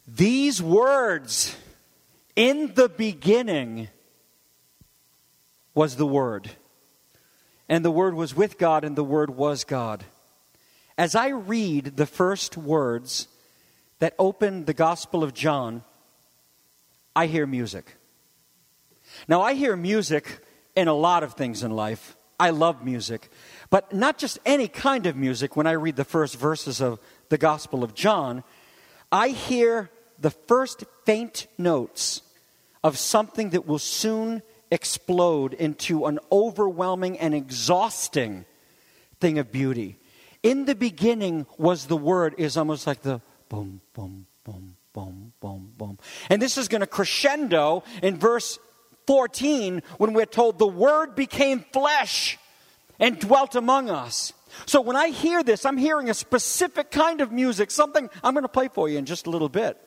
These words, in the beginning was the Word. And the Word was with God, and the Word was God. As I read the first words that open the Gospel of John, I hear music. Now, I hear music in a lot of things in life. I love music. But not just any kind of music. When I read the first verses of the Gospel of John, I hear the first faint notes of something that will soon explode into an overwhelming and exhausting thing of beauty. In the beginning was the Word, is almost like the boom, boom, boom, boom, boom, boom. And this is going to crescendo in verse 14 when we're told the Word became flesh and dwelt among us. So when I hear this, I'm hearing a specific kind of music, something I'm going to play for you in just a little bit.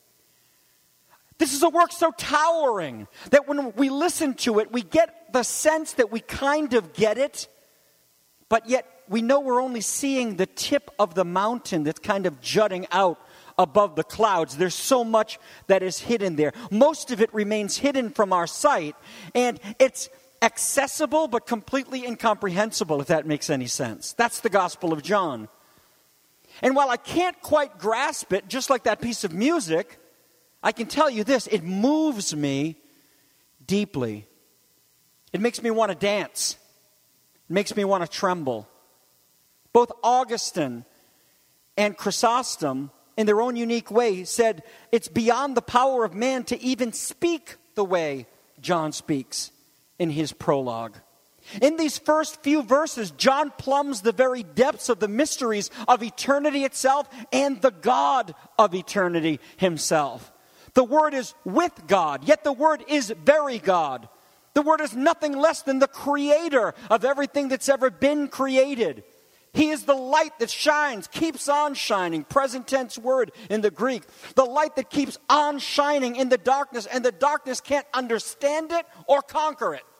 This is a work so towering that when we listen to it, we get the sense that we kind of get it, but yet we know we're only seeing the tip of the mountain that's kind of jutting out above the clouds. There's so much that is hidden there. Most of it remains hidden from our sight, and it's accessible but completely incomprehensible, if that makes any sense. That's the Gospel of John. And while I can't quite grasp it, just like that piece of music, I can tell you this, it moves me deeply. It makes me want to dance. It makes me want to tremble. Both Augustine and Chrysostom, in their own unique way, said it's beyond the power of man to even speak the way John speaks in his prologue. In these first few verses, John plumbs the very depths of the mysteries of eternity itself and the God of eternity himself. The Word is with God, yet the Word is very God. The Word is nothing less than the creator of everything that's ever been created. He is the light that shines, keeps on shining, present tense word in the Greek. The light that keeps on shining in the darkness, and the darkness can't understand it or conquer it.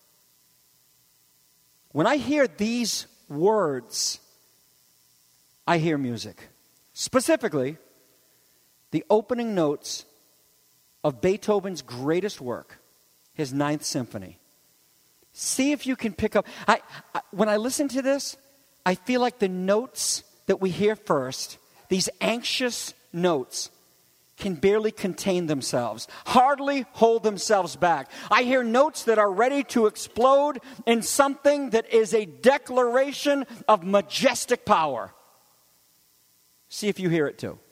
When I hear these words, I hear music. Specifically, the opening notes of Beethoven's greatest work, his Ninth Symphony. See if you can pick up. When I listen to this, I feel like the notes that we hear first, these anxious notes, can barely contain themselves, hardly hold themselves back. I hear notes that are ready to explode in something that is a declaration of majestic power. See if you hear it too.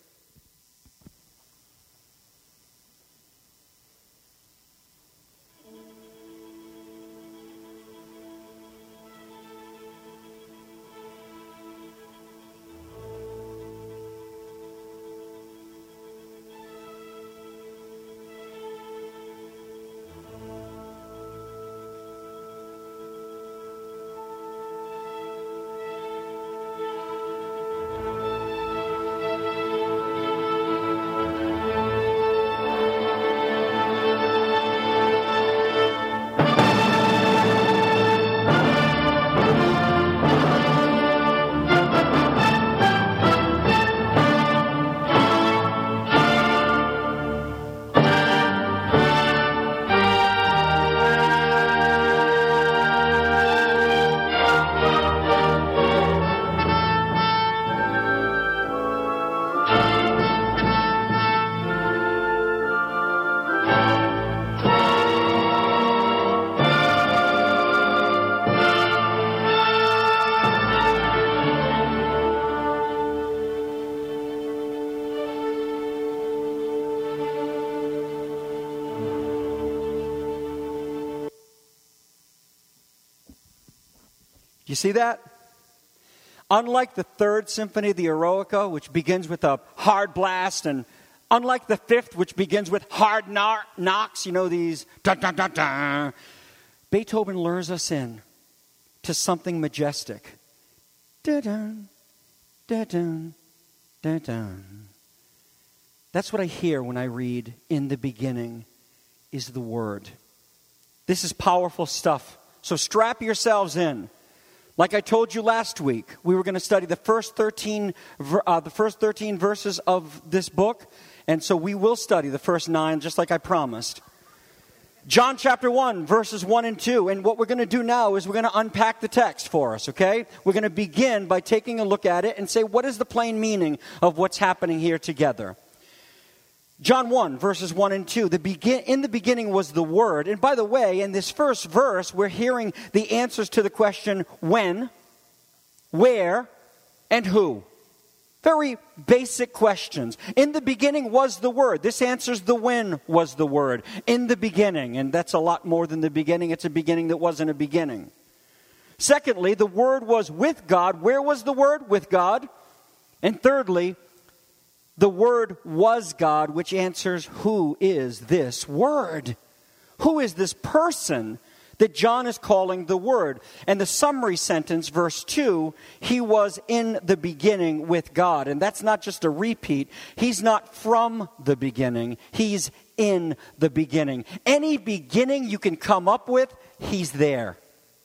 You see that? Unlike the Third Symphony, the Eroica, which begins with a hard blast, and unlike the Fifth, which begins with hard knocks, these dun-dun-dun-dun, Beethoven lures us in to something majestic. Da-dun, da-dun, da-dun. That's what I hear when I read, "In the beginning is the Word." This is powerful stuff. So strap yourselves in. Like I told you last week, we were going to study the first 13 verses of this book, and so we will study the first 9, just like I promised. John chapter 1, verses 1 and 2. And what we're going to do now is we're going to unpack the text for us, okay? We're going to begin by taking a look at it and say, what is the plain meaning of what's happening here together? John 1, verses 1 and 2. In the beginning was the Word. And by the way, in this first verse, we're hearing the answers to the question, when, where, and who. Very basic questions. In the beginning was the Word. This answers the when was the Word. In the beginning. And that's a lot more than the beginning. It's a beginning that wasn't a beginning. Secondly, the Word was with God. Where was the Word? With God. And thirdly, the Word was God, which answers who is this Word? Who is this person that John is calling the Word? And the summary sentence, verse 2, he was in the beginning with God. And that's not just a repeat. He's not from the beginning. He's in the beginning. Any beginning you can come up with, he's there.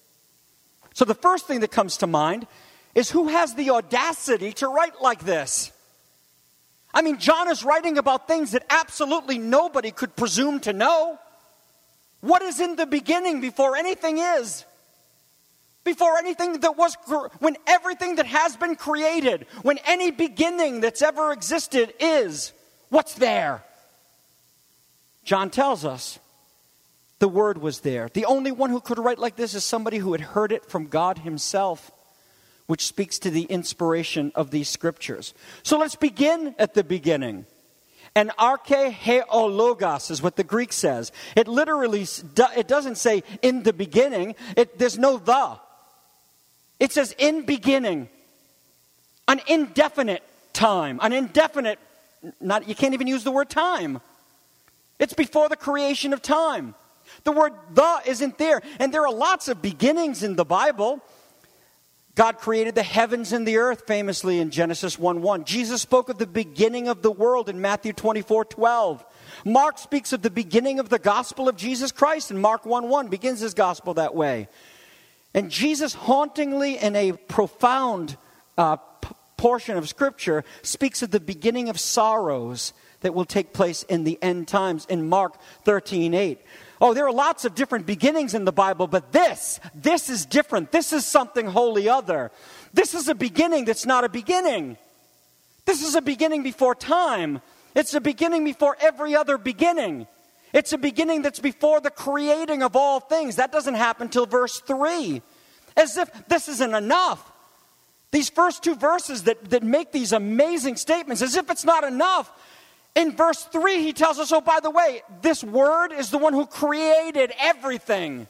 So the first thing that comes to mind is, who has the audacity to write like this? I mean, John is writing about things that absolutely nobody could presume to know. What is in the beginning before anything is? Before anything that was, when everything that has been created, when any beginning that's ever existed is, what's there? John tells us the Word was there. The only one who could write like this is somebody who had heard it from God himself, which speaks to the inspiration of these scriptures. So let's begin at the beginning. And arche-he-o-logos is what the Greek says. It literally, it doesn't say in the beginning. There's no the. It says in beginning. An indefinite time. An indefinite, you can't even use the word time. It's before the creation of time. The word the isn't there. And there are lots of beginnings in the Bible. God created the heavens and the earth, famously in Genesis 1:1. Jesus spoke of the beginning of the world in Matthew 24:12. Mark speaks of the beginning of the gospel of Jesus Christ, and Mark 1:1 begins his gospel that way. And Jesus, hauntingly in a profound portion of Scripture, speaks of the beginning of sorrows that will take place in the end times in Mark 13:8. Oh, there are lots of different beginnings in the Bible, but this is different. This is something wholly other. This is a beginning that's not a beginning. This is a beginning before time. It's a beginning before every other beginning. It's a beginning that's before the creating of all things. That doesn't happen till verse 3. As if this isn't enough. These first two verses that make these amazing statements, as if it's not enough. In verse 3, he tells us, oh, by the way, this Word is the one who created everything.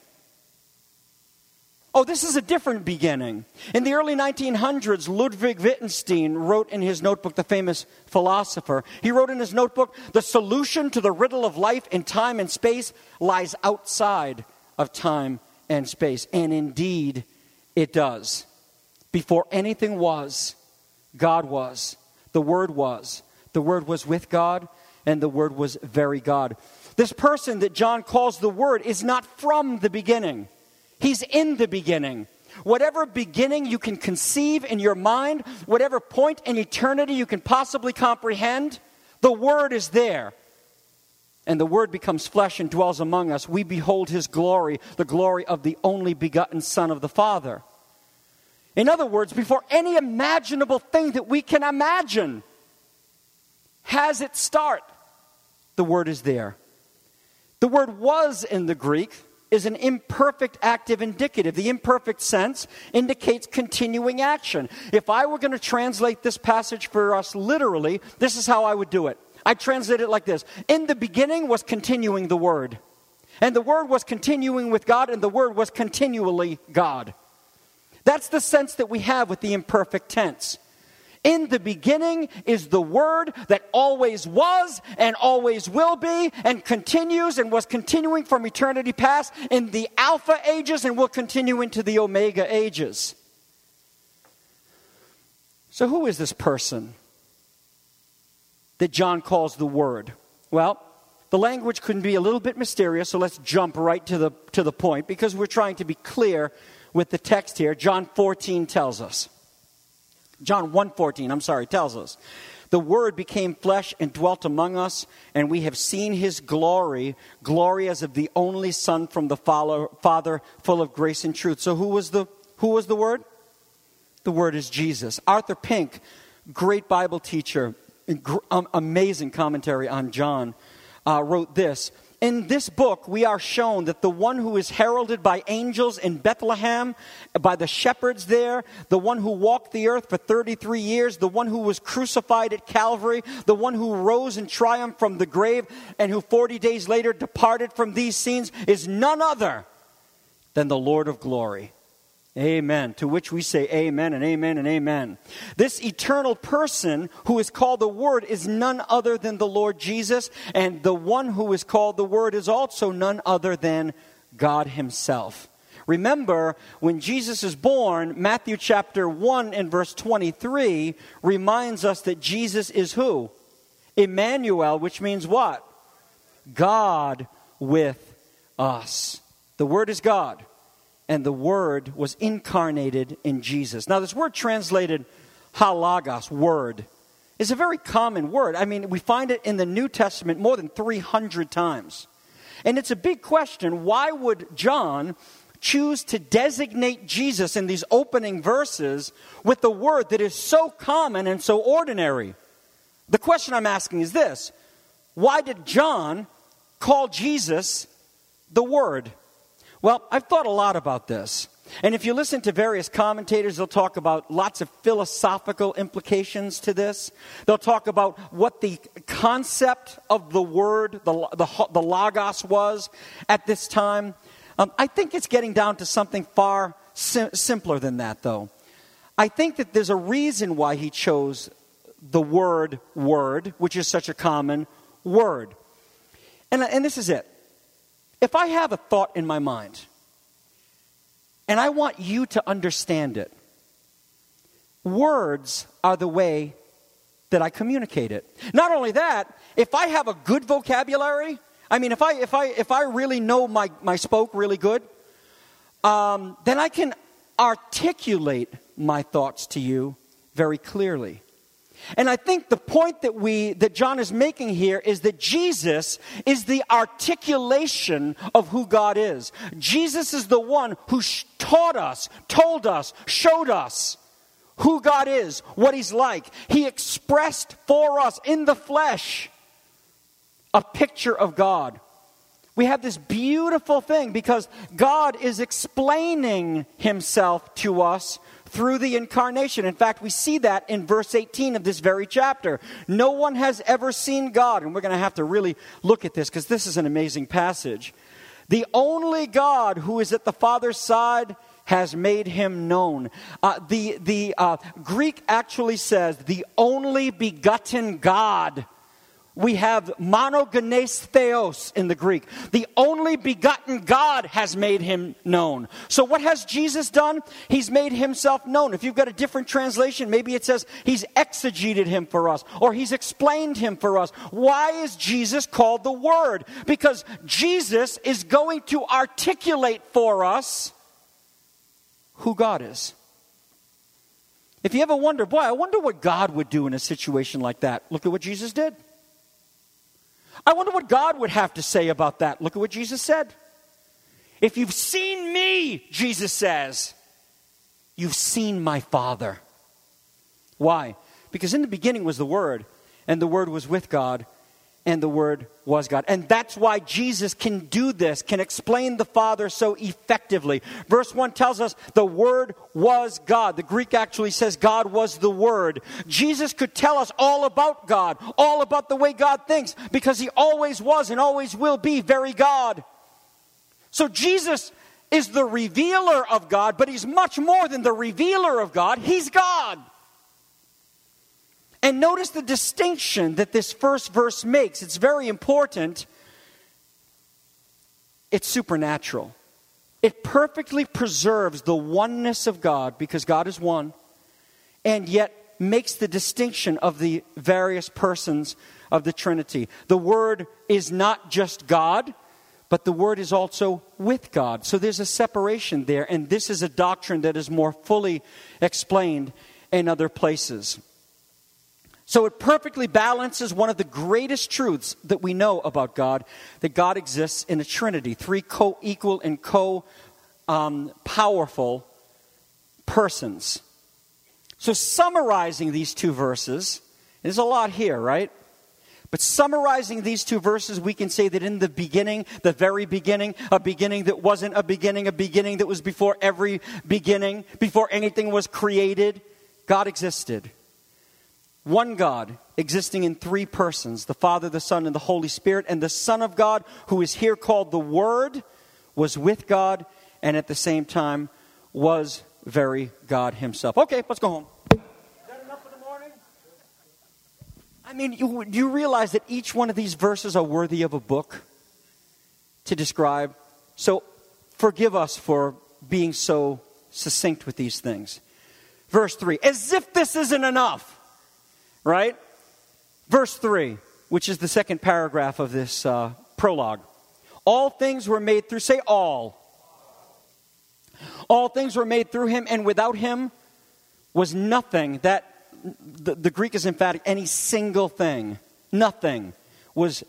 Oh, this is a different beginning. In the early 1900s, Ludwig Wittgenstein wrote in his notebook, the famous philosopher, he wrote in his notebook, the solution to the riddle of life in time and space lies outside of time and space. And indeed, it does. Before anything was, God was. The Word was. The Word was with God, and the Word was very God. This person that John calls the Word is not from the beginning. He's in the beginning. Whatever beginning you can conceive in your mind, whatever point in eternity you can possibly comprehend, the Word is there. And the Word becomes flesh and dwells among us. We behold His glory, the glory of the only begotten Son of the Father. In other words, before any imaginable thing that we can imagine has its start, the Word is there. The word was in the Greek is an imperfect active indicative. The imperfect sense indicates continuing action. If I were going to translate this passage for us literally, this is how I would do it. I'd translate it like this. In the beginning was continuing the Word. And the Word was continuing with God, and the Word was continually God. That's the sense that we have with the imperfect tense. In the beginning is the Word that always was and always will be and continues and was continuing from eternity past in the Alpha ages and will continue into the Omega ages. So who is this person that John calls the Word? Well, the language can be a little bit mysterious, so let's jump right to the point because we're trying to be clear with the text here. John 14 tells us. John 1:14, tells us. The Word became flesh and dwelt among us, and we have seen his glory, glory as of the only Son from the Father, full of grace and truth. So who was the Word? The Word is Jesus. Arthur Pink, great Bible teacher, amazing commentary on John, wrote this. In this book, we are shown that the one who is heralded by angels in Bethlehem, by the shepherds there, the one who walked the earth for 33 years, the one who was crucified at Calvary, the one who rose in triumph from the grave, and who 40 days later departed from these scenes, is none other than the Lord of glory. Amen. To which we say amen and amen and amen. This eternal person who is called the Word is none other than the Lord Jesus. And the one who is called the Word is also none other than God himself. Remember, when Jesus is born, Matthew chapter 1 and verse 23 reminds us that Jesus is who? Emmanuel, which means what? God with us. The Word is God. And the Word was incarnated in Jesus. Now, this word translated halagos, word, is a very common word. I mean, we find it in the New Testament more than 300 times. And it's a big question. Why would John choose to designate Jesus in these opening verses with the word that is so common and so ordinary? The question I'm asking is this. Why did John call Jesus the Word? Well, I've thought a lot about this. And if you listen to various commentators, they'll talk about lots of philosophical implications to this. They'll talk about what the concept of the word, the logos was at this time. I think it's getting down to something far simpler than that, though. I think that there's a reason why he chose the word, which is such a common word. And this is it. If I have a thought in my mind, and I want you to understand it, words are the way that I communicate it. Not only that, if I have a good vocabulary, I mean, if I really know my spoke really good, then I can articulate my thoughts to you very clearly. And I think the point that John is making here is that Jesus is the articulation of who God is. Jesus is the one who taught us, told us, showed us who God is, what he's like. He expressed for us in the flesh a picture of God. We have this beautiful thing because God is explaining himself to us through the incarnation. In fact, we see that in verse 18 of this very chapter. No one has ever seen God. And we're going to have to really look at this because this is an amazing passage. The only God who is at the Father's side has made him known. The Greek actually says the only begotten God. We have monogenes theos in the Greek. The only begotten God has made him known. So what has Jesus done? He's made himself known. If you've got a different translation, maybe it says he's exegeted him for us, or he's explained him for us. Why is Jesus called the Word? Because Jesus is going to articulate for us who God is. If you ever wonder, boy, I wonder what God would do in a situation like that. Look at what Jesus did. I wonder what God would have to say about that. Look at what Jesus said. If you've seen me, Jesus says, you've seen my Father. Why? Because in the beginning was the Word, and the Word was with God, and the Word was God. And that's why Jesus can do this, can explain the Father so effectively. Verse 1 tells us the Word was God. The Greek actually says God was the Word. Jesus could tell us all about God, all about the way God thinks, because he always was and always will be very God. So Jesus is the revealer of God, but he's much more than the revealer of God. He's God. And notice the distinction that this first verse makes. It's very important. It's supernatural. It perfectly preserves the oneness of God because God is one, and yet makes the distinction of the various persons of the Trinity. The Word is not just God, but the Word is also with God. So there's a separation there, and this is a doctrine that is more fully explained in other places. So it perfectly balances one of the greatest truths that we know about God, that God exists in a Trinity, three co-equal and powerful persons. So summarizing these two verses, there's a lot here, right? But summarizing these two verses, we can say that in the beginning, the very beginning, a beginning that wasn't a beginning that was before every beginning, before anything was created, God existed. One God existing in three persons, the Father, the Son, and the Holy Spirit. And the Son of God, who is here called the Word, was with God and at the same time was very God himself. Okay, let's go home. Is that enough for the morning? I mean, do you realize that each one of these verses are worthy of a book to describe? So forgive us for being so succinct with these things. Verse 3, as if this isn't enough. Right? Verse 3, which is the second paragraph of this prologue. All things were made through, say all. All things were made through him, and without him was nothing that, the Greek is emphatic, any single thing. Nothing was,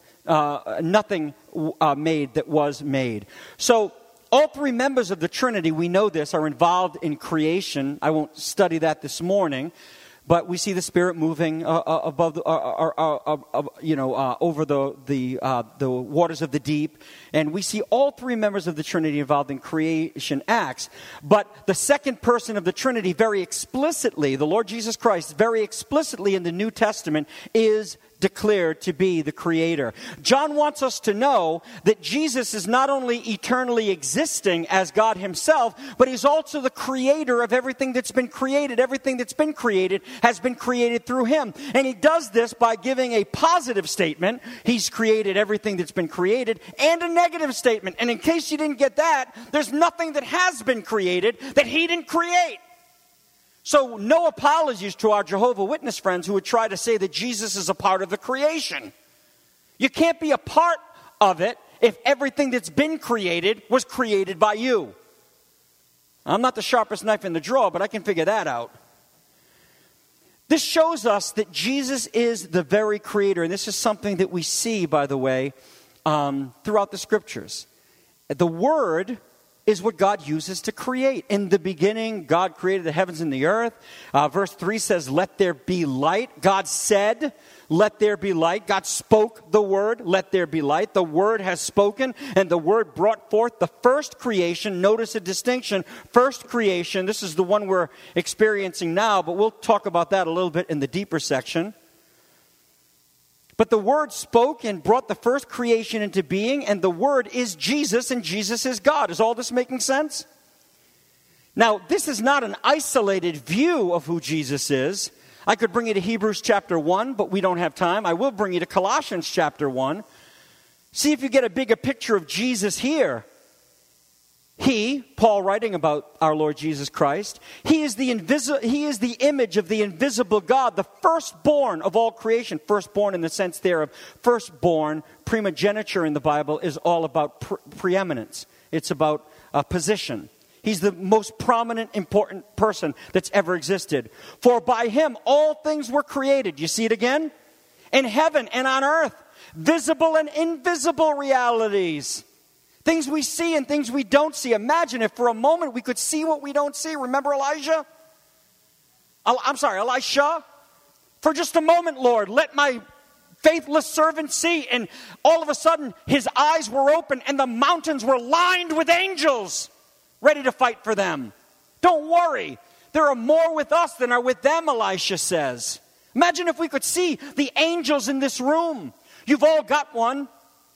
made that was made. So, all three members of the Trinity, we know this, are involved in creation. I won't study that this morning. But we see the Spirit moving above, over the waters of the deep, and we see all three members of the Trinity involved in creation acts. But the second person of the Trinity, very explicitly, the Lord Jesus Christ, very explicitly in the New Testament, is declared to be the Creator. John wants us to know that Jesus is not only eternally existing as God himself, but he's also the creator of everything that's been created. Everything that's been created has been created through him. And he does this by giving a positive statement, he's created everything that's been created, and a negative statement. And in case you didn't get that, there's nothing that has been created that he didn't create. So no apologies to our Jehovah's Witness friends who would try to say that Jesus is a part of the creation. You can't be a part of it if everything that's been created was created by you. I'm not the sharpest knife in the drawer, but I can figure that out. This shows us that Jesus is the very creator, and this is something that we see, by the way, throughout the Scriptures. The Word is what God uses to create. In the beginning, God created the heavens and the earth. Verse 3 says, let there be light. God said, let there be light. God spoke the word, let there be light. The Word has spoken, and the Word brought forth the first creation. Notice a distinction. First creation, this is the one we're experiencing now, but we'll talk about that a little bit in the deeper section. But the Word spoke and brought the first creation into being, and the Word is Jesus, and Jesus is God. Is all this making sense? Now, this is not an isolated view of who Jesus is. I could bring you to Hebrews chapter 1, but we don't have time. I will bring you to Colossians chapter 1. See if you get a bigger picture of Jesus here. He, Paul writing about our Lord Jesus Christ, he is the image of the invisible God, the firstborn of all creation. Firstborn in the sense there of firstborn. Primogeniture in the Bible is all about preeminence. It's about position. He's the most prominent, important person that's ever existed. For by him all things were created. You see it again? In heaven and on earth. Visible and invisible realities. Things we see and things we don't see. Imagine if for a moment we could see what we don't see. Remember Elisha? Elisha? For just a moment, Lord, let my faithless servant see. And all of a sudden, his eyes were open and the mountains were lined with angels ready to fight for them. Don't worry. There are more with us than are with them, Elisha says. Imagine if we could see the angels in this room. You've all got one.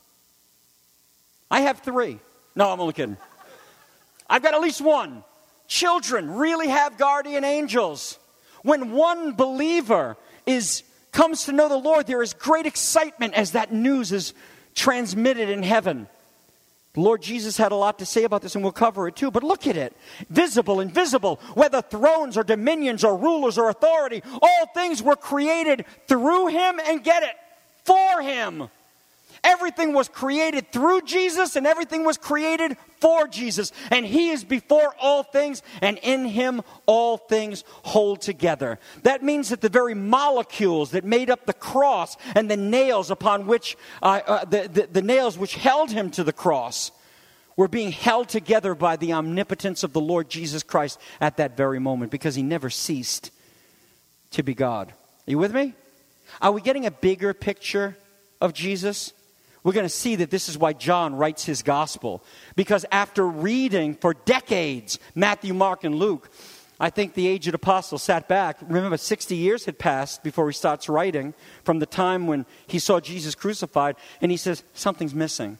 I have 3. No, I'm only kidding. I've got at least 1. Children really have guardian angels. When one believer comes to know the Lord, there is great excitement as that news is transmitted in heaven. The Lord Jesus had a lot to say about this, and we'll cover it too. But look at it. Visible, invisible, whether thrones or dominions or rulers or authority, all things were created through him and get it, for him. Everything was created through Jesus, and everything was created for Jesus. And he is before all things, and in him all things hold together. That means that the very molecules that made up the cross and the nails upon which, the nails which held him to the cross, were being held together by the omnipotence of the Lord Jesus Christ at that very moment, because he never ceased to be God. Are you with me? Are we getting a bigger picture of Jesus? We're going to see that this is why John writes his gospel. Because after reading for decades Matthew, Mark, and Luke, I think the aged apostle sat back. Remember, 60 years had passed before he starts writing, from the time when he saw Jesus crucified, and he says, something's missing.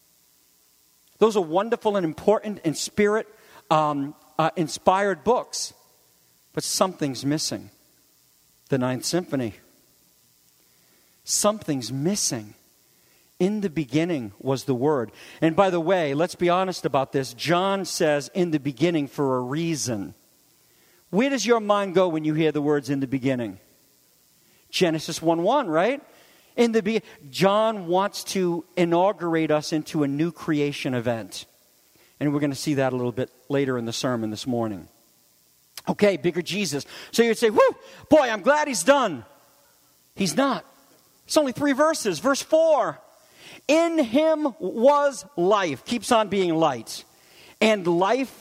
Those are wonderful and important and spirit inspired books, but something's missing. The Ninth Symphony. Something's missing. In the beginning was the Word. And by the way, let's be honest about this. John says in the beginning for a reason. Where does your mind go when you hear the words in the beginning? Genesis 1:1, right? John wants to inaugurate us into a new creation event. And we're going to see that a little bit later in the sermon this morning. Okay, bigger Jesus. So you'd say, whoo, boy, I'm glad he's done. He's not. It's only 3 verses. Verse 4. In him was life. Keeps on being light. And the life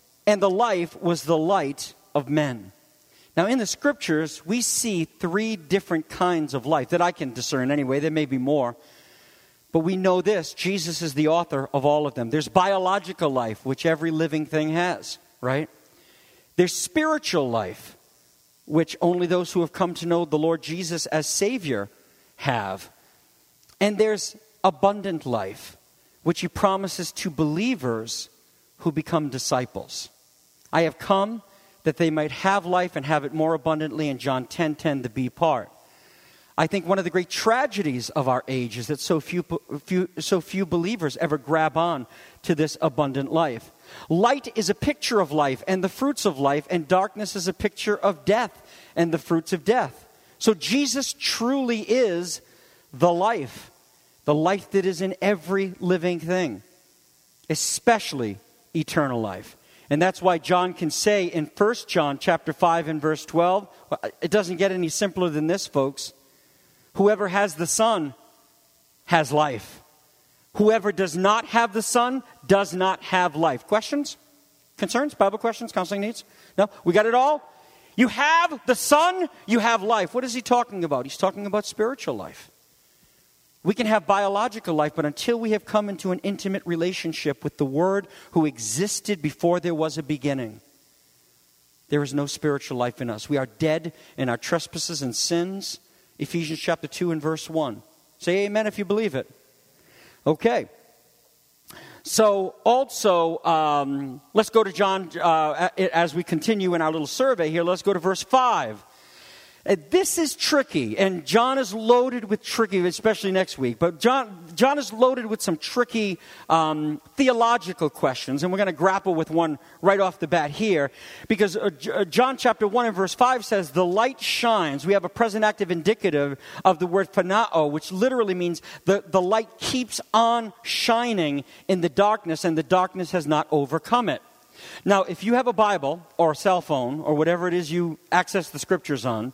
was the light of men. Now in the scriptures, we see 3 different kinds of life that I can discern anyway. There may be more. But we know this. Jesus is the author of all of them. There's biological life, which every living thing has, right? There's spiritual life, which only those who have come to know the Lord Jesus as Savior have. And there's abundant life, which he promises to believers who become disciples. I have come that they might have life and have it more abundantly, in John 10:10, the B part. I think one of the great tragedies of our age is that so few believers ever grab on to this abundant life. Light is a picture of life and the fruits of life, and darkness is a picture of death and the fruits of death. So Jesus truly is the life that is in every living thing, especially eternal life. And that's why John can say in 1 John chapter 5 and verse 12, it doesn't get any simpler than this, folks. Whoever has the Son has life. Whoever does not have the Son does not have life. Questions? Concerns? Bible questions? Counseling needs? No? We got it all? You have the Son, you have life. What is he talking about? He's talking about spiritual life. We can have biological life, but until we have come into an intimate relationship with the Word who existed before there was a beginning, there is no spiritual life in us. We are dead in our trespasses and sins. Ephesians chapter 2 and verse 1. Say amen if you believe it. Okay. So also, let's go to John, as we continue in our little survey here, let's go to verse 5. This is tricky, and John is loaded with tricky, especially next week. But John is loaded with some tricky theological questions, and we're going to grapple with one right off the bat here. Because John chapter 1 and verse 5 says, the light shines. We have a present active indicative of the word phanao, which literally means the light keeps on shining in the darkness, and the darkness has not overcome it. Now, if you have a Bible or a cell phone or whatever it is you access the scriptures on,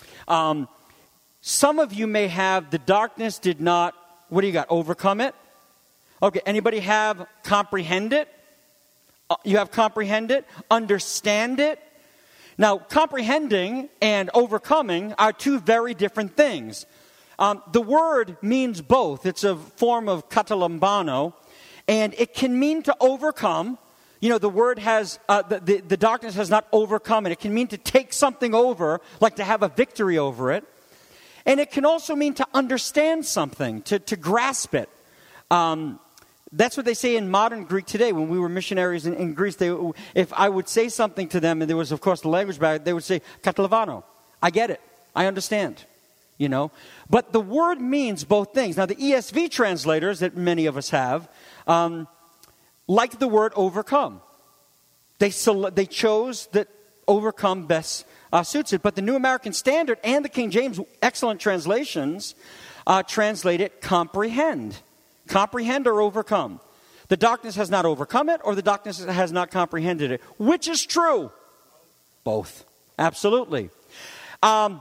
some of you may have the darkness did not, what do you got, overcome it? Okay, anybody have comprehend it? You have comprehend it? Understand it? Now, comprehending and overcoming are 2 very different things. The word means both. It's a form of katalambano, and it can mean to overcome. You know, the word has, the darkness has not overcome it. It can mean to take something over, like to have a victory over it. And it can also mean to understand something, to grasp it. That's what they say in modern Greek today. When we were missionaries in Greece, if I would say something to them, and there was, of course, the language barrier, they would say, "Catalavano, I get it. I understand." You know? But the word means both things. Now, the ESV translators that many of us have, like the word overcome. They chose that overcome best suits it. But the New American Standard and the King James, excellent translations, translate it comprehend. Comprehend or overcome. The darkness has not overcome it, or the darkness has not comprehended it. Which is true? Both. Absolutely. The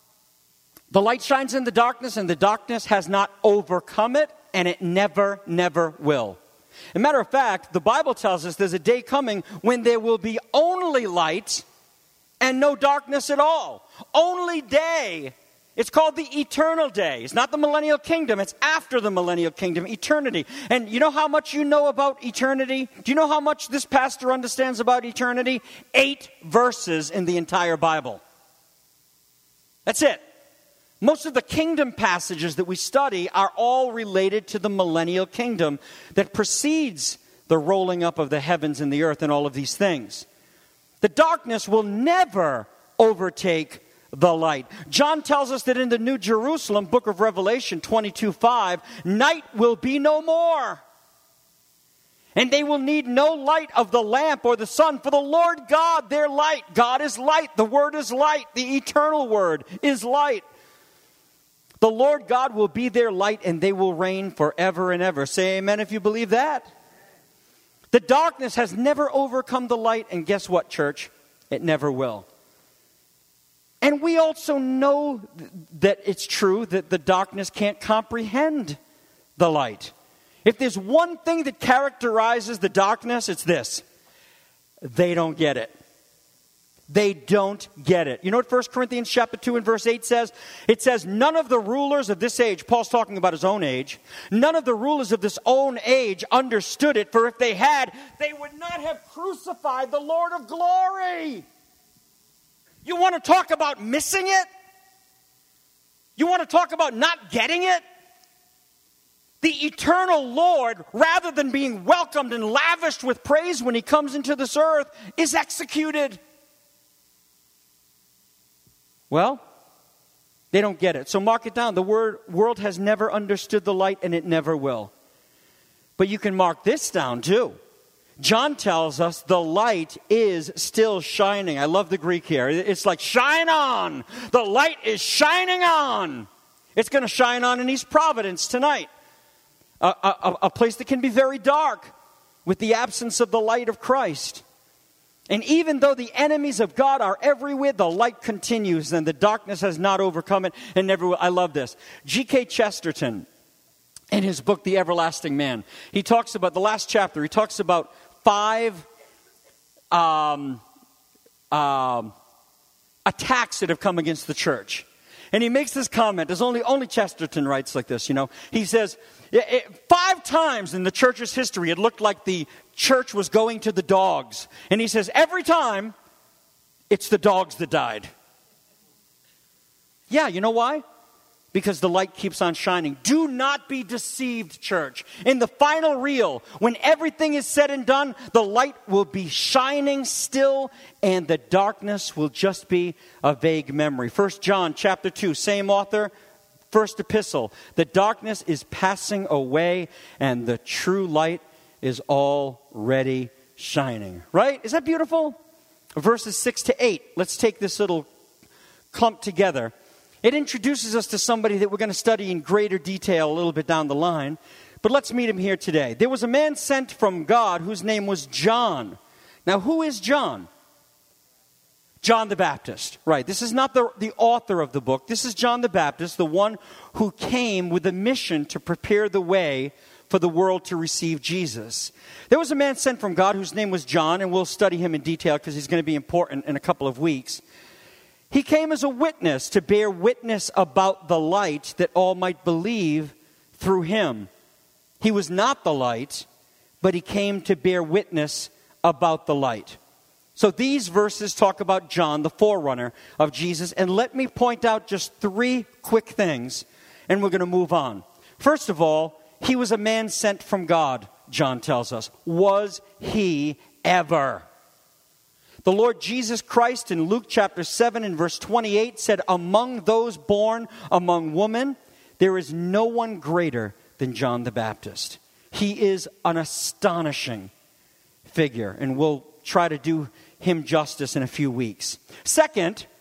light shines in the darkness, and the darkness has not overcome it, and it never, never will. As a matter of fact, the Bible tells us there's a day coming when there will be only light and no darkness at all. Only day. It's called the eternal day. It's not the millennial kingdom. It's after the millennial kingdom, eternity. And you know how much you know about eternity? Do you know how much this pastor understands about eternity? 8 verses in the entire Bible. That's it. Most of the kingdom passages that we study are all related to the millennial kingdom that precedes the rolling up of the heavens and the earth and all of these things. The darkness will never overtake the light. John tells us that in the New Jerusalem, book of Revelation 22:5, night will be no more. And they will need no light of the lamp or the sun, for the Lord God, their light. God is light. The Word is light. The eternal Word is light. The Lord God will be their light, and they will reign forever and ever. Say amen if you believe that. The darkness has never overcome the light, and guess what, church? It never will. And we also know that it's true that the darkness can't comprehend the light. If there's one thing that characterizes the darkness, it's this. They don't get it. They don't get it. You know what 1 Corinthians chapter 2 and verse 8 says? It says, none of the rulers of this age, Paul's talking about his own age, none of the rulers of this own age understood it, for if they had, they would not have crucified the Lord of glory. You want to talk about missing it? You want to talk about not getting it? The eternal Lord, rather than being welcomed and lavished with praise when he comes into this earth, is executed. Well, they don't get it. So mark it down. The world has never understood the light, and it never will. But you can mark this down too. John tells us the light is still shining. I love the Greek here. It's like shine on. The light is shining on. It's going to shine on in East Providence tonight. A place that can be very dark with the absence of the light of Christ. And even though the enemies of God are everywhere, the light continues, and the darkness has not overcome it, and never will. I love this. G.K. Chesterton, in his book, The Everlasting Man, he talks about, the last chapter, he talks about 5 attacks that have come against the church. And he makes this comment. There's only Chesterton writes like this, you know. He says, 5 times in the church's history, it looked like the church was going to the dogs. And he says, every time, it's the dogs that died. Yeah, you know why? Because the light keeps on shining. Do not be deceived, church. In the final reel, when everything is said and done, the light will be shining still, and the darkness will just be a vague memory. 1 John chapter 2, same author, first epistle. The darkness is passing away, and the true light is already shining. Right? Is that beautiful? Verses 6 to 8. Let's take this little clump together. It introduces us to somebody that we're going to study in greater detail a little bit down the line. But let's meet him here today. There was a man sent from God whose name was John. Now, who is John? John the Baptist. Right. This is not the author of the book. This is John the Baptist, the one who came with a mission to prepare the way for the world to receive Jesus. There was a man sent from God whose name was John, and we'll study him in detail because he's going to be important in a couple of weeks. He came as a witness to bear witness about the light that all might believe through him. He was not the light, but he came to bear witness about the light. So these verses talk about John, the forerunner of Jesus. And let me point out just 3 quick things, and we're going to move on. First of all, he was a man sent from God, John tells us. Was he ever? The Lord Jesus Christ in Luke chapter 7 and verse 28 said, among those born among women, there is no one greater than John the Baptist. He is an astonishing figure, and we'll try to do him justice in a few weeks. Second,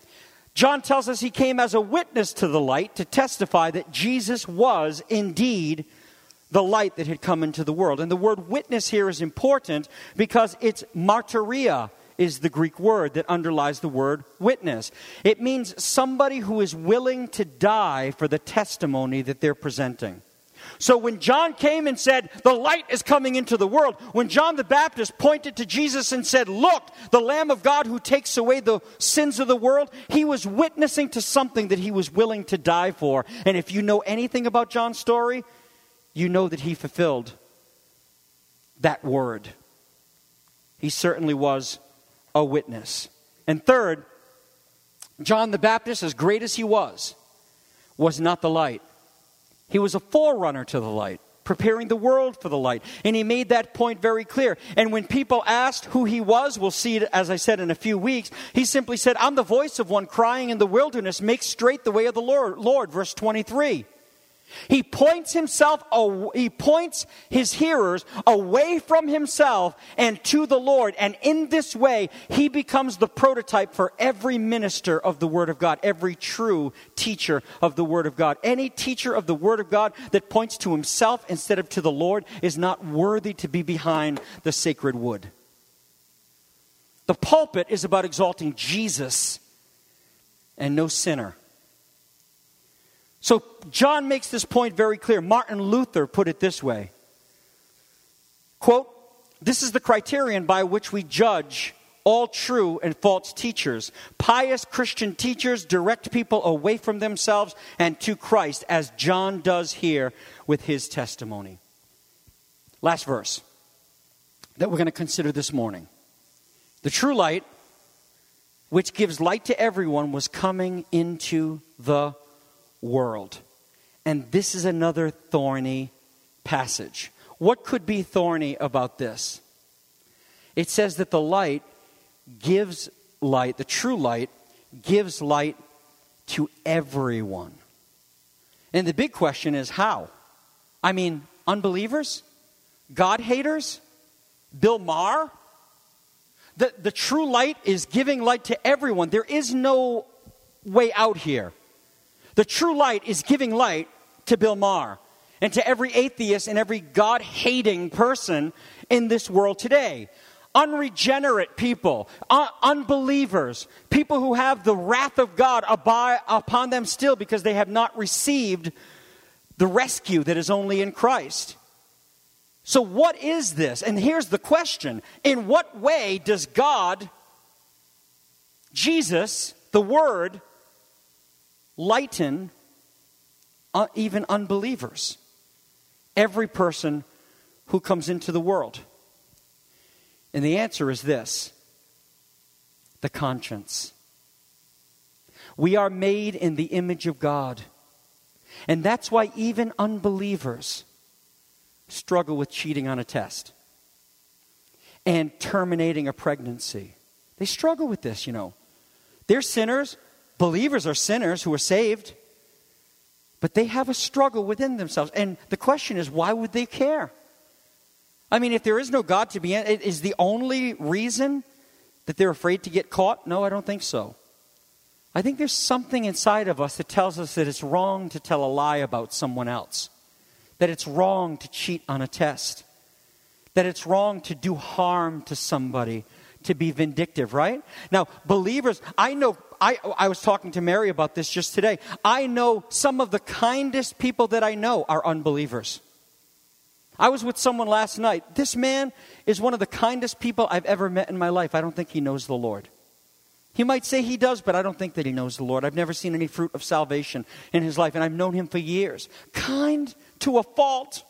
John tells us he came as a witness to the light to testify that Jesus was indeed the light that had come into the world. And the word witness here is important because it's martyria is the Greek word that underlies the word witness. It means somebody who is willing to die for the testimony that they're presenting. So when John came and said, the light is coming into the world, when John the Baptist pointed to Jesus and said, look, the Lamb of God who takes away the sins of the world, he was witnessing to something that he was willing to die for. And if you know anything about John's story, you know that he fulfilled that word. He certainly was a witness. And third, John the Baptist, as great as he was not the light. He was a forerunner to the light, preparing the world for the light. And he made that point very clear. And when people asked who he was, we'll see it, as I said, in a few weeks, he simply said, I'm the voice of one crying in the wilderness, make straight the way of the Lord, verse 23. He points his hearers away from himself and to the Lord. And in this way, he becomes the prototype for every minister of the Word of God, every true teacher of the Word of God. Any teacher of the Word of God that points to himself instead of to the Lord is not worthy to be behind the sacred wood. The pulpit is about exalting Jesus and no sinner. So John makes this point very clear. Martin Luther put it this way. Quote, this is the criterion by which we judge all true and false teachers. Pious Christian teachers direct people away from themselves and to Christ, as John does here with his testimony. Last verse that we're going to consider this morning. The true light, which gives light to everyone, was coming into the world. And this is another thorny passage. What could be thorny about this? It says that the light gives light, the true light gives light to everyone. And the big question is how? I mean, unbelievers? God haters? Bill Maher? The true light is giving light to everyone. There is no way out here. The true light is giving light to Bill Maher and to every atheist and every God-hating person in this world today. Unregenerate people, unbelievers, people who have the wrath of God upon them still because they have not received the rescue that is only in Christ. So what is this? And here's the question. In what way does God, Jesus, the Word, lighten even unbelievers? Every person who comes into the world. And the answer is this: the conscience. We are made in the image of God. And that's why even unbelievers struggle with cheating on a test and terminating a pregnancy. They struggle with this, you know. They're sinners. Believers are sinners who are saved. But they have a struggle within themselves. And the question is, why would they care? I mean, if there is no God to be in, is the only reason that they're afraid to get caught? No, I don't think so. I think there's something inside of us that tells us that it's wrong to tell a lie about someone else. That it's wrong to cheat on a test. That it's wrong to do harm to somebody, to be vindictive, right? Now, believers, I know, I was talking to Mary about this just today. I know some of the kindest people that I know are unbelievers. I was with someone last night. This man is one of the kindest people I've ever met in my life. I don't think he knows the Lord. He might say he does, but I don't think that he knows the Lord. I've never seen any fruit of salvation in his life, and I've known him for years. Kind to a fault.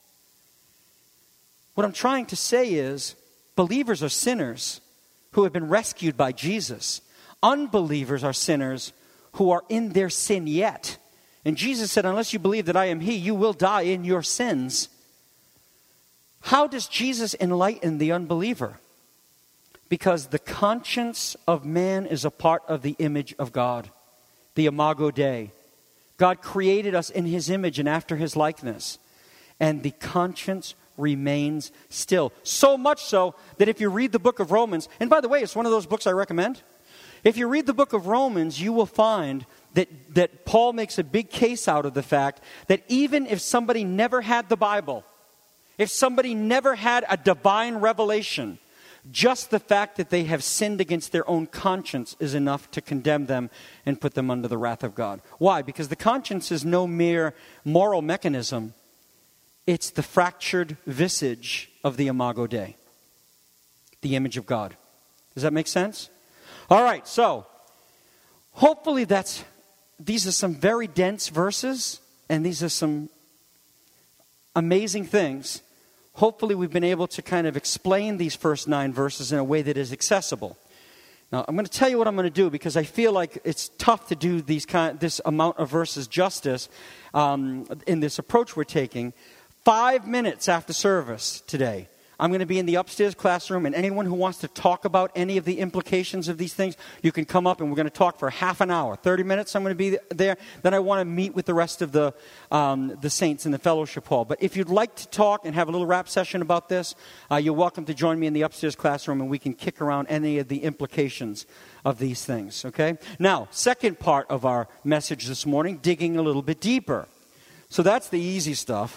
What I'm trying to say is, believers are sinners who have been rescued by Jesus. Unbelievers are sinners who are in their sin yet. And Jesus said, unless you believe that I am He, you will die in your sins. How does Jesus enlighten the unbeliever? Because the conscience of man is a part of the image of God, the Imago Dei. God created us in His image and after His likeness. And the conscience remains still. So much so that if you read the book of Romans, and by the way, it's one of those books I recommend. If you read the book of Romans, you will find that Paul makes a big case out of the fact that even if somebody never had the Bible, if somebody never had a divine revelation, just the fact that they have sinned against their own conscience is enough to condemn them and put them under the wrath of God. Why? Because the conscience is no mere moral mechanism. It's the fractured visage of the Imago Dei, the image of God. Does that make sense? All right, so hopefully these are some very dense verses, and these are some amazing things. Hopefully we've been able to kind of explain these first 9 verses in a way that is accessible. Now, I'm going to tell you what I'm going to do because I feel like it's tough to do this amount of verses justice in this approach we're taking. 5 minutes after service today, I'm going to be in the upstairs classroom, and anyone who wants to talk about any of the implications of these things, you can come up and we're going to talk for half an hour. 30 minutes I'm going to be there. Then I want to meet with the rest of the saints in the fellowship hall. But if you'd like to talk and have a little rap session about this, you're welcome to join me in the upstairs classroom, and we can kick around any of the implications of these things, okay? Now, second part of our message this morning, digging a little bit deeper. So that's the easy stuff.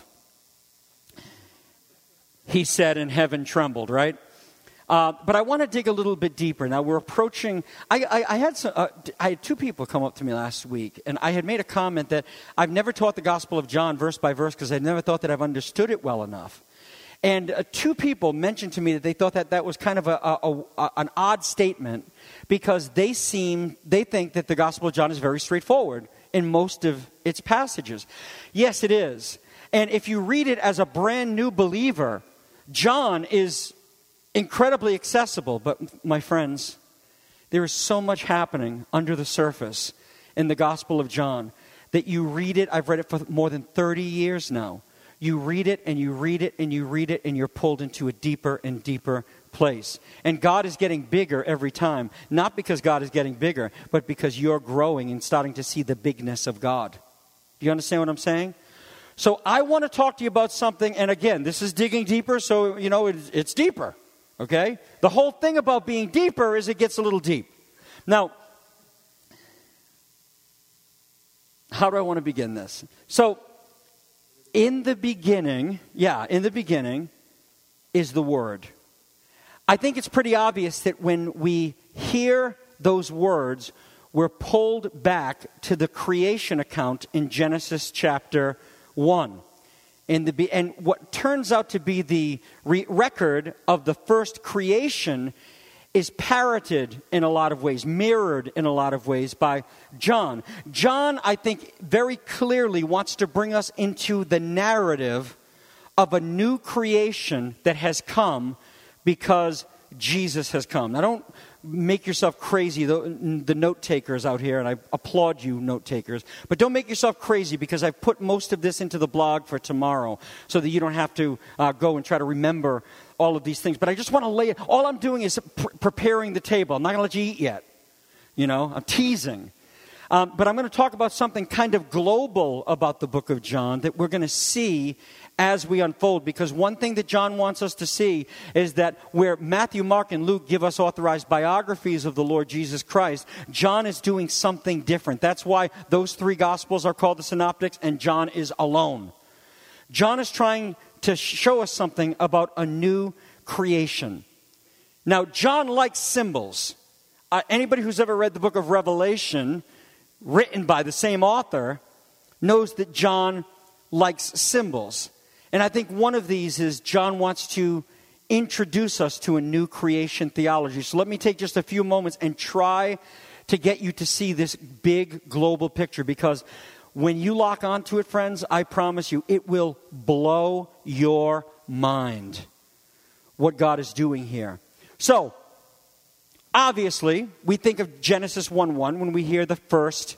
He said, and heaven trembled, right? But I want to dig a little bit deeper. Now, we're approaching... I had 2 people come up to me last week, and I had made a comment that I've never taught the Gospel of John verse by verse because I never thought that I've understood it well enough. And 2 people mentioned to me that they thought that was kind of an odd statement because they think that the Gospel of John is very straightforward in most of its passages. Yes, it is. And if you read it as a brand new believer, John is incredibly accessible, but my friends, there is so much happening under the surface in the Gospel of John that you read it. I've read it for more than 30 years now. You read it and you read it and you read it and you're pulled into a deeper and deeper place. And God is getting bigger every time, not because God is getting bigger, but because you're growing and starting to see the bigness of God. Do you understand what I'm saying? So I want to talk to you about something, and again, this is digging deeper, so, it's deeper, okay? The whole thing about being deeper is it gets a little deep. Now, how do I want to begin this? So, in the beginning is the Word. I think it's pretty obvious that when we hear those words, we're pulled back to the creation account in Genesis chapter 1. And what turns out to be the record of the first creation is parroted in a lot of ways, mirrored in a lot of ways by John. John, I think, very clearly wants to bring us into the narrative of a new creation that has come because Jesus has come. Now, don't make yourself crazy, the note takers out here, and I applaud you, note takers, but don't make yourself crazy because I've put most of this into the blog for tomorrow so that you don't have to go and try to remember all of these things. But I just want to lay it, all I'm doing is preparing the table. I'm not going to let you eat yet. I'm teasing. But I'm going to talk about something kind of global about the book of John that we're going to see as we unfold. Because one thing that John wants us to see is that where Matthew, Mark, and Luke give us authorized biographies of the Lord Jesus Christ, John is doing something different. That's why those 3 Gospels are called the Synoptics, and John is alone. John is trying to show us something about a new creation. Now, John likes symbols. Anybody who's ever read the book of Revelation, written by the same author, knows that John likes symbols. And I think one of these is John wants to introduce us to a new creation theology. So let me take just a few moments and try to get you to see this big global picture, because when you lock onto it, friends, I promise you, it will blow your mind what God is doing here. So, obviously, we think of Genesis 1:1 when we hear the first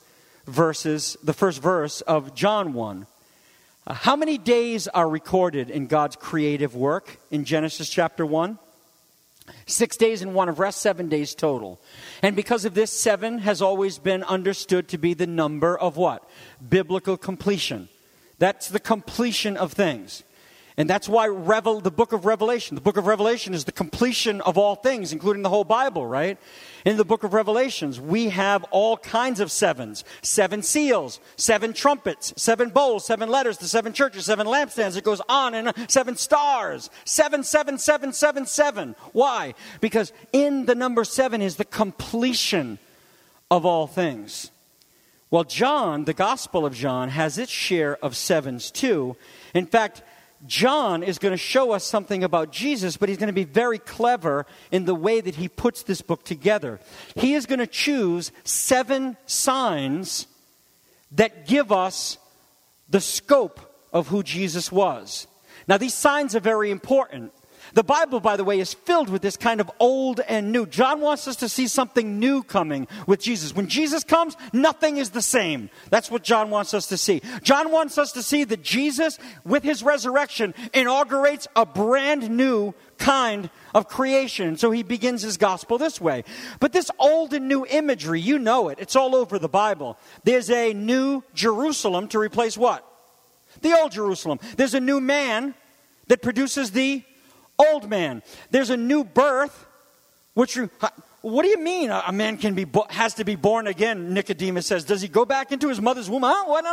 verse of John 1. How many days are recorded in God's creative work in Genesis chapter 1? 6 days and 1 of rest, 7 days total. And because of this, 7 has always been understood to be the number of what? Biblical completion. That's the completion of things. And that's why the book of Revelation is the completion of all things, including the whole Bible, right? In the book of Revelations, we have all kinds of sevens. 7 seals, 7 trumpets, 7 bowls, 7 letters, the 7 churches, 7 lampstands. It goes on and on. 7 stars. 7, 7, 7, 7, 7. Why? Because in the number 7 is the completion of all things. Well, John, the Gospel of John, has its share of sevens too. In fact, John is going to show us something about Jesus, but he's going to be very clever in the way that he puts this book together. He is going to choose 7 signs that give us the scope of who Jesus was. Now, these signs are very important. The Bible, by the way, is filled with this kind of old and new. John wants us to see something new coming with Jesus. When Jesus comes, nothing is the same. That's what John wants us to see. John wants us to see that Jesus, with his resurrection, inaugurates a brand new kind of creation. So he begins his gospel this way. But this old and new imagery, you know it. It's all over the Bible. There's a new Jerusalem to replace what? The old Jerusalem. There's a new man that produces the old man. There's a new birth, what do you mean a man has to be born again? Nicodemus says. Does he go back into his mother's womb?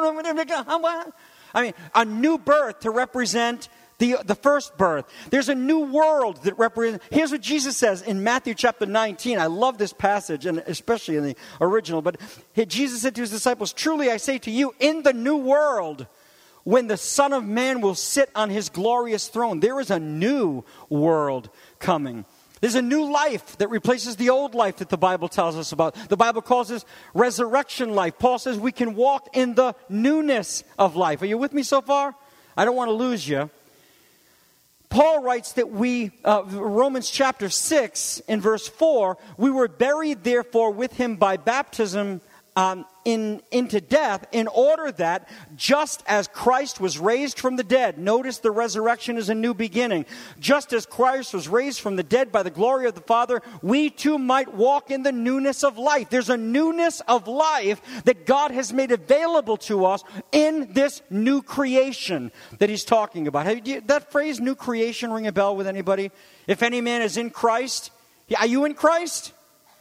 I mean, a new birth to represent the first birth. There's a new world that represents. Here's what Jesus says in Matthew chapter 19. I love this passage, and especially in the original. But Jesus said to his disciples, "Truly I say to you, in the new world, when the Son of Man will sit on his glorious throne," there is a new world coming. There's a new life that replaces the old life that the Bible tells us about. The Bible calls this resurrection life. Paul says we can walk in the newness of life. Are you with me so far? I don't want to lose you. Paul writes that Romans chapter 6 in verse 4, we were buried therefore with him by baptism into death, in order that just as Christ was raised from the dead, notice the resurrection is a new beginning, just as Christ was raised from the dead by the glory of the Father, we too might walk in the newness of life. There's a newness of life that God has made available to us in this new creation that he's talking about. That phrase, new creation, ring a bell with anybody? If any man is in Christ, are you in Christ?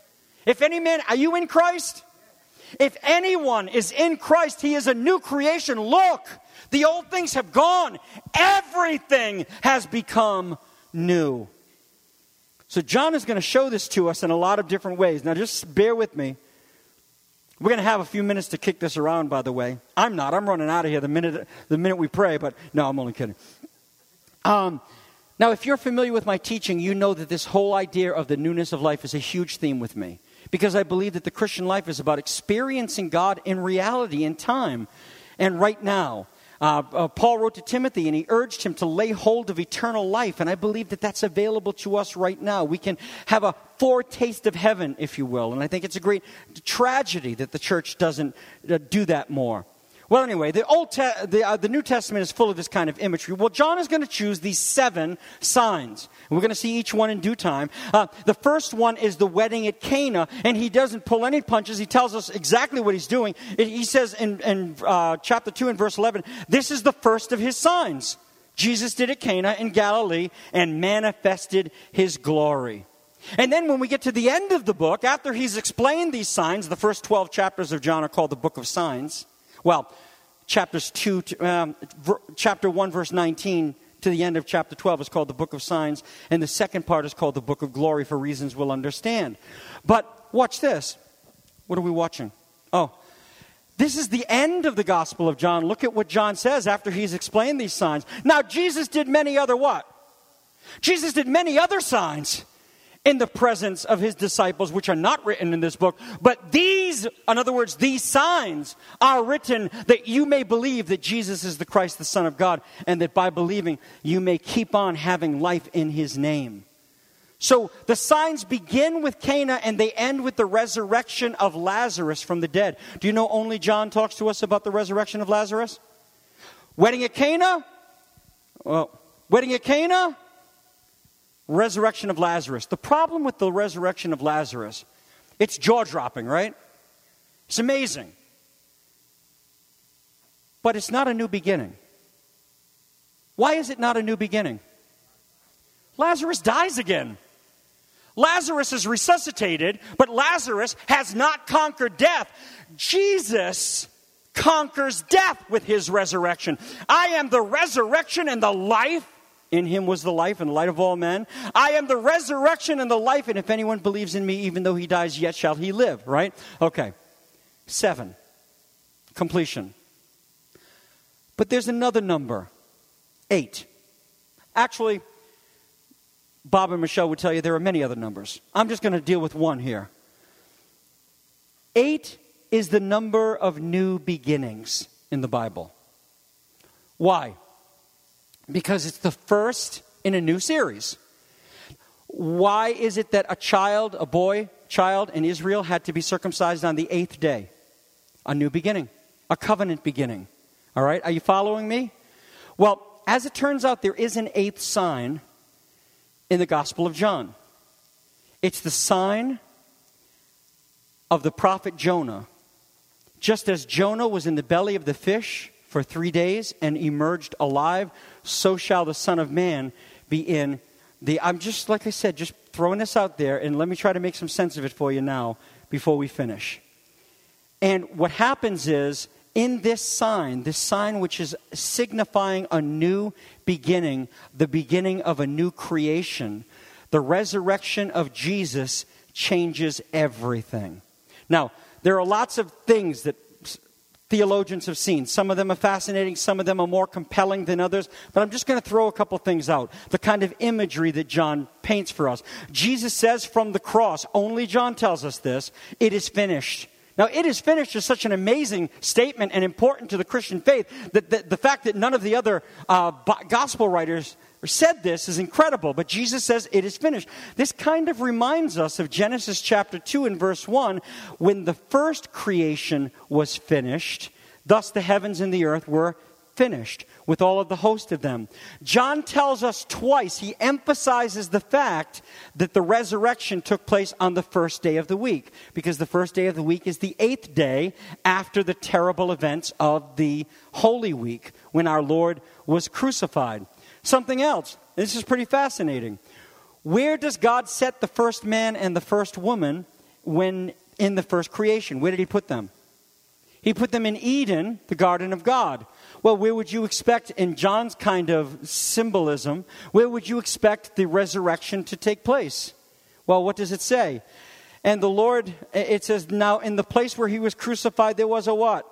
Are you in Christ? If anyone is in Christ, he is a new creation. Look, the old things have gone. Everything has become new. So John is going to show this to us in a lot of different ways. Now just bear with me. We're going to have a few minutes to kick this around, by the way. I'm running out of here the minute we pray, but no, I'm only kidding. Now, if you're familiar with my teaching, you know that this whole idea of the newness of life is a huge theme with me. Because I believe that the Christian life is about experiencing God in reality, in time, and right now. Paul wrote to Timothy, and he urged him to lay hold of eternal life. And I believe that that's available to us right now. We can have a foretaste of heaven, if you will. And I think it's a great tragedy that the church doesn't do that more. Well, anyway, the New Testament is full of this kind of imagery. Well, John is going to choose these 7 signs. And we're going to see each one in due time. The first one is the wedding at Cana, and he doesn't pull any punches. He tells us exactly what he's doing. He says in chapter 2 and verse 11, this is the first of his signs. Jesus did at Cana in Galilee and manifested his glory. And then when we get to the end of the book, after he's explained these signs, the first 12 chapters of John are called the book of signs. Well, chapter 1, verse 19 to the end of chapter 12 is called the book of signs, and the second part is called the book of glory for reasons we'll understand. But watch this. What are we watching? Oh, this is the end of the Gospel of John. Look at what John says after he's explained these signs. Now, Jesus did many other what? Jesus did many other signs in the presence of his disciples, which are not written in this book. But these, in other words, these signs are written that you may believe that Jesus is the Christ, the Son of God, and that by believing you may keep on having life in his name. So the signs begin with Cana and they end with the resurrection of Lazarus from the dead. Do you know only John talks to us about the resurrection of Lazarus? Wedding at Cana? Well, wedding at Cana? Resurrection of Lazarus. The problem with the resurrection of Lazarus, it's jaw-dropping, right? It's amazing. But it's not a new beginning. Why is it not a new beginning? Lazarus dies again. Lazarus is resuscitated, but Lazarus has not conquered death. Jesus conquers death with his resurrection. I am the resurrection and the life. In him was the life and the light of all men. I am the resurrection and the life, and if anyone believes in me, even though he dies, yet shall he live. Right? Okay. 7. Completion. But there's another number. 8. Actually, Bob and Michelle would tell you there are many other numbers. I'm just going to deal with one here. 8 is the number of new beginnings in the Bible. Why? Because it's the first in a new series. Why is it that a child in Israel had to be circumcised on the 8th day? A new beginning, a covenant beginning. All right, are you following me? Well, as it turns out, there is an 8th sign in the Gospel of John. It's the sign of the prophet Jonah. Just as Jonah was in the belly of the fish for 3 days and emerged alive, so shall the Son of Man be in the... I'm just, like I said, just throwing this out there, and let me try to make some sense of it for you now before we finish. And what happens is, in this sign which is signifying a new beginning, the beginning of a new creation, the resurrection of Jesus changes everything. Now, there are lots of things that theologians have seen. Some of them are fascinating, some of them are more compelling than others, but I'm just going to throw a couple things out. The kind of imagery that John paints for us. Jesus says from the cross, only John tells us this, it is finished. Now, it is finished is such an amazing statement and important to the Christian faith that the fact that none of the other gospel writers said this is incredible. But Jesus says it is finished. This kind of reminds us of Genesis chapter 2 and verse 1, when the first creation was finished, thus the heavens and the earth were finished with all of the host of them. John tells us twice, he emphasizes the fact that the resurrection took place on the first day of the week, because the first day of the week is the 8th day after the terrible events of the Holy Week when our Lord was crucified. Something else, this is pretty fascinating. Where does God set the first man and the first woman when in the first creation? Where did he put them? He put them in Eden, the garden of God. Well, where would you expect, in John's kind of symbolism, where would you expect the resurrection to take place? Well, what does it say? And the Lord, it says, now in the place where he was crucified, there was a what?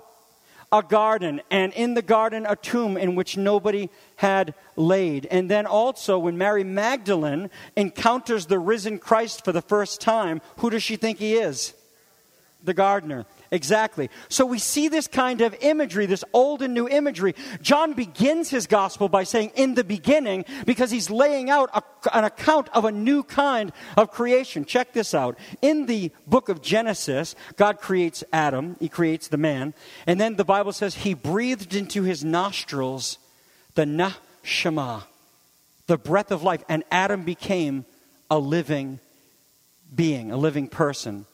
A garden, and in the garden a tomb in which nobody had laid. And then also when Mary Magdalene encounters the risen Christ for the first time, who does she think he is? The gardener. Exactly. So we see this kind of imagery, this old and new imagery. John begins his gospel by saying, in the beginning, because he's laying out an account of a new kind of creation. Check this out. In the book of Genesis, God creates Adam. He creates the man. And then the Bible says he breathed into his nostrils the neshama, the breath of life. And Adam became a living being, a living person.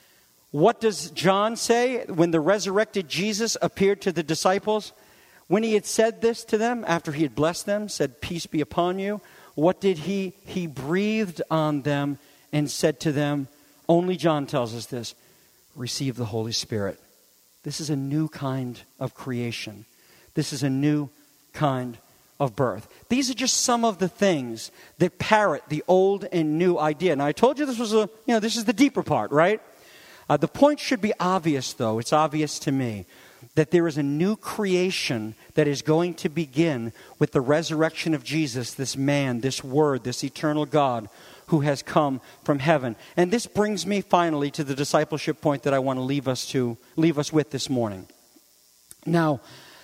What does John say when the resurrected Jesus appeared to the disciples? When he had said this to them, after he had blessed them, said, peace be upon you, what did he? He breathed on them and said to them, only John tells us this, receive the Holy Spirit. This is a new kind of creation. This is a new kind of birth. These are just some of the things that parrot the old and new idea. Now, I told you this was this is the deeper part, right? The point should be obvious, though. It's obvious to me that there is a new creation that is going to begin with the resurrection of Jesus, this man, this Word, this eternal God who has come from heaven. And this brings me finally to the discipleship point that I want to leave us with this morning. Now,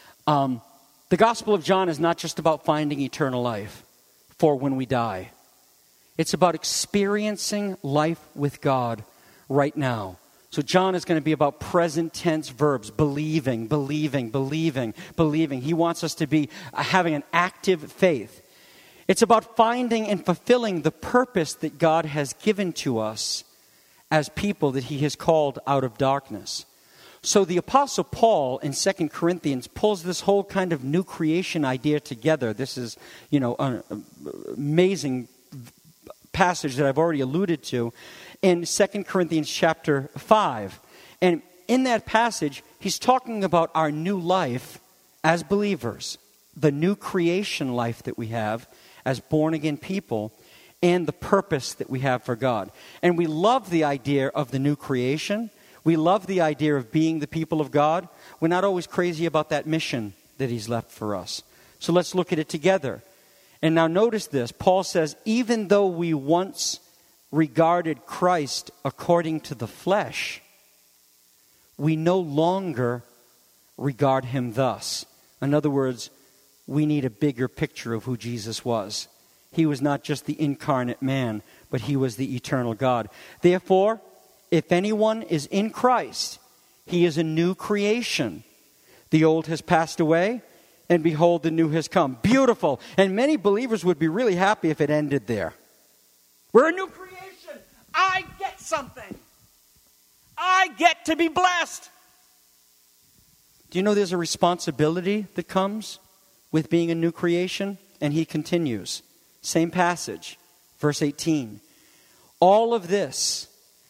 the Gospel of John is not just about finding eternal life for when we die. It's about experiencing life with God right now. So John is going to be about present tense verbs, believing. He wants us to be having an active faith. It's about finding and fulfilling the purpose that God has given to us as people that he has called out of darkness. So the Apostle Paul in 2 Corinthians pulls this whole kind of new creation idea together. This is, an amazing passage that I've already alluded to in 2 Corinthians chapter 5. And in that passage, he's talking about our new life as believers, the new creation life that we have as born-again people, and the purpose that we have for God. And we love the idea of the new creation. We love the idea of being the people of God. We're not always crazy about that mission that he's left for us. So let's look at it together. And now notice this. Paul says, even though we once regarded Christ according to the flesh, we no longer regard him thus. In other words, we need a bigger picture of who Jesus was. He was not just the incarnate man, but he was the eternal God. Therefore, if anyone is in Christ, he is a new creation. The old has passed away, and behold, the new has come. Beautiful. And many believers would be really happy if it ended there. We're a new creation. I get something. I get to be blessed. Do you know there's a responsibility that comes with being a new creation? And he continues. Same passage, verse 18. All of this.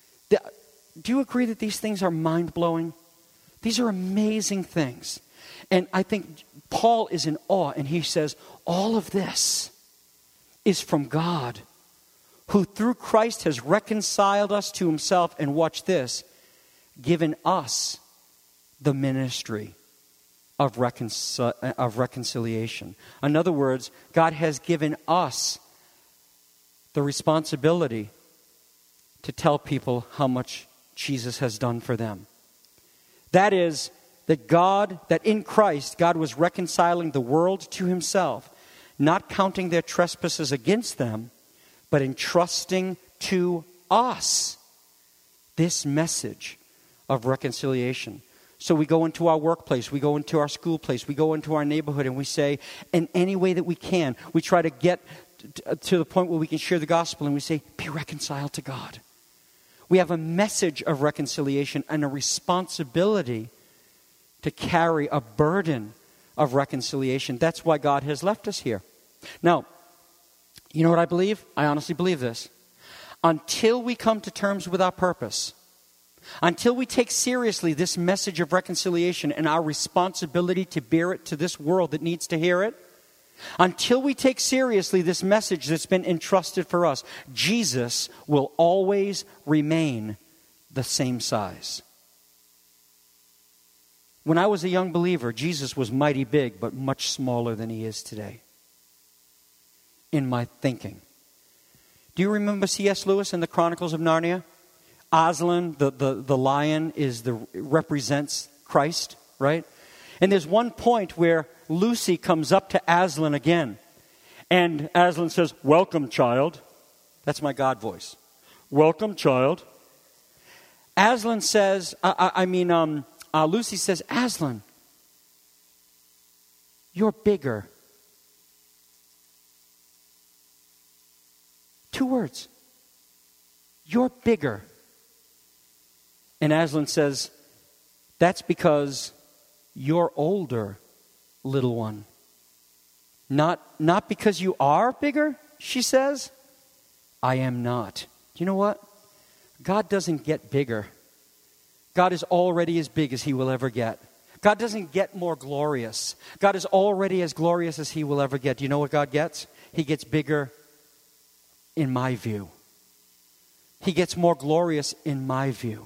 Do you agree that these things are mind-blowing? These are amazing things. And I think Paul is in awe, and he says, all of this is from God, who through Christ has reconciled us to himself, and watch this, given us the ministry of reconciliation. In other words, God has given us the responsibility to tell people how much Jesus has done for them. That is, that in Christ, God was reconciling the world to himself, not counting their trespasses against them, but entrusting to us this message of reconciliation. So we go into our workplace, we go into our school place, we go into our neighborhood, and we say, in any way that we can, we try to get to the point where we can share the gospel, and we say, be reconciled to God. We have a message of reconciliation and a responsibility to carry a burden of reconciliation. That's why God has left us here. Now, you know what I believe? I honestly believe this. Until we come to terms with our purpose, until we take seriously this message of reconciliation and our responsibility to bear it to this world that needs to hear it, until we take seriously this message that's been entrusted for us, Jesus will always remain the same size. When I was a young believer, Jesus was mighty big, but much smaller than he is today. In my thinking. Do you remember C.S. Lewis in the Chronicles of Narnia? Aslan, the lion, represents Christ, right? And there's one point where Lucy comes up to Aslan again. And Aslan says, welcome, child. That's my God voice. Welcome, child. Aslan says, Lucy says, Aslan, you're bigger. 2 words. You're bigger. And Aslan says, that's because you're older, little one. Not because you are bigger, she says. I am not. Do you know what? God doesn't get bigger. God is already as big as he will ever get. God doesn't get more glorious. God is already as glorious as he will ever get. Do you know what God gets? He gets bigger in my view. He gets more glorious in my view.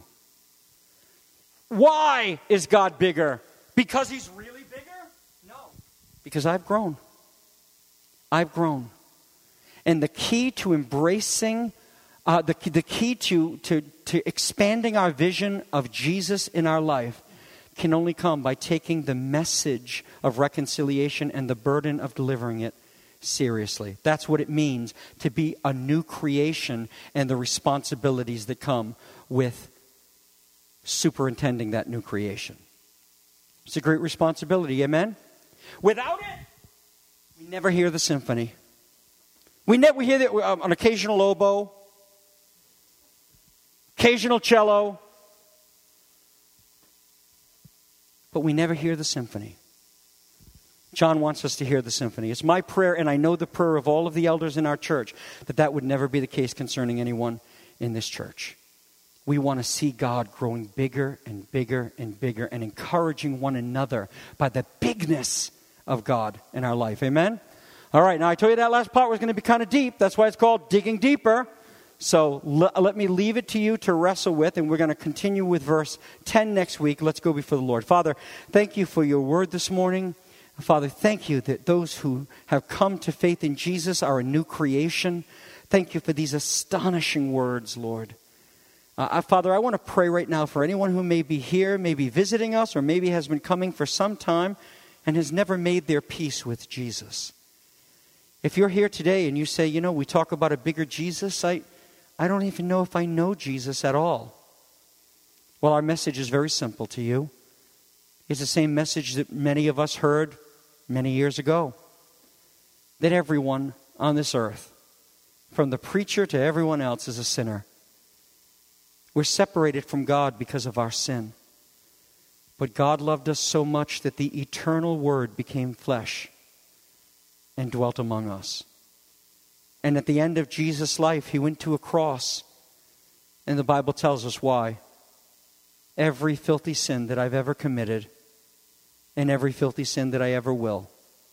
Why is God bigger? Because he's really bigger? No. Because I've grown. I've grown. And the key to embracing, the key to expanding our vision of Jesus in our life can only come by taking the message of reconciliation and the burden of delivering it seriously. That's what it means to be a new creation and the responsibilities that come with superintending that new creation. It's a great responsibility, amen? Without it, we never hear the symphony. We hear an occasional oboe, occasional cello, but we never hear the symphony. John wants us to hear the symphony. It's my prayer, and I know the prayer of all of the elders in our church, that would never be the case concerning anyone in this church. We want to see God growing bigger and bigger and bigger and encouraging one another by the bigness of God in our life. Amen? All right, now I told you that last part was going to be kind of deep. That's why it's called Digging Deeper. So let me leave it to you to wrestle with, and we're going to continue with verse 10 next week. Let's go before the Lord. Father, thank you for your word this morning. Father, thank you that those who have come to faith in Jesus are a new creation. Thank you for these astonishing words, Lord. Father, I want to pray right now for anyone who may be here, may be visiting us, or maybe has been coming for some time and has never made their peace with Jesus. If you're here today and you say, you know, we talk about a bigger Jesus, I don't even know if I know Jesus at all. Well, our message is very simple to you. It's the same message that many of us heard many years ago. That everyone on this earth, from the preacher to everyone else, is a sinner. We're separated from God because of our sin. But God loved us so much that the eternal Word became flesh and dwelt among us. And at the end of Jesus' life, He went to a cross. And the Bible tells us why. Every filthy sin that I've ever committed and every filthy sin that I ever will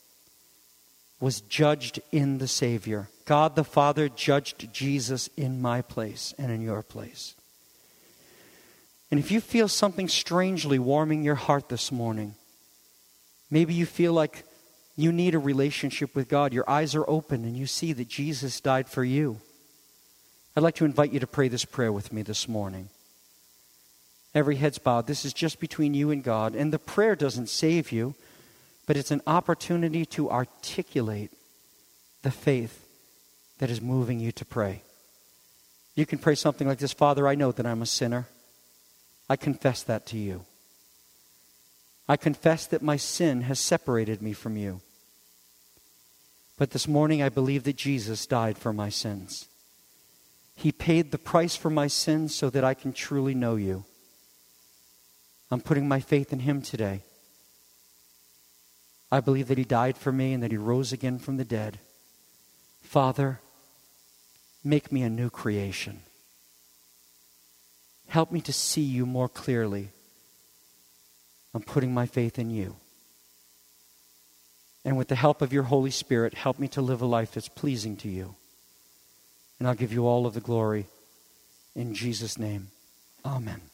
was judged in the Savior. God the Father judged Jesus in my place and in your place. And if you feel something strangely warming your heart this morning, maybe you feel like you need a relationship with God. Your eyes are open and you see that Jesus died for you. I'd like to invite you to pray this prayer with me this morning. Every head's bowed. This is just between you and God. And the prayer doesn't save you, but it's an opportunity to articulate the faith that is moving you to pray. You can pray something like this: Father, I know that I'm a sinner. I confess that to you. I confess that my sin has separated me from you. But this morning I believe that Jesus died for my sins. He paid the price for my sins so that I can truly know you. I'm putting my faith in Him today. I believe that He died for me and that He rose again from the dead. Father, make me a new creation. Help me to see you more clearly. I'm putting my faith in you. And with the help of your Holy Spirit, help me to live a life that's pleasing to you. And I'll give you all of the glory. In Jesus' name, amen.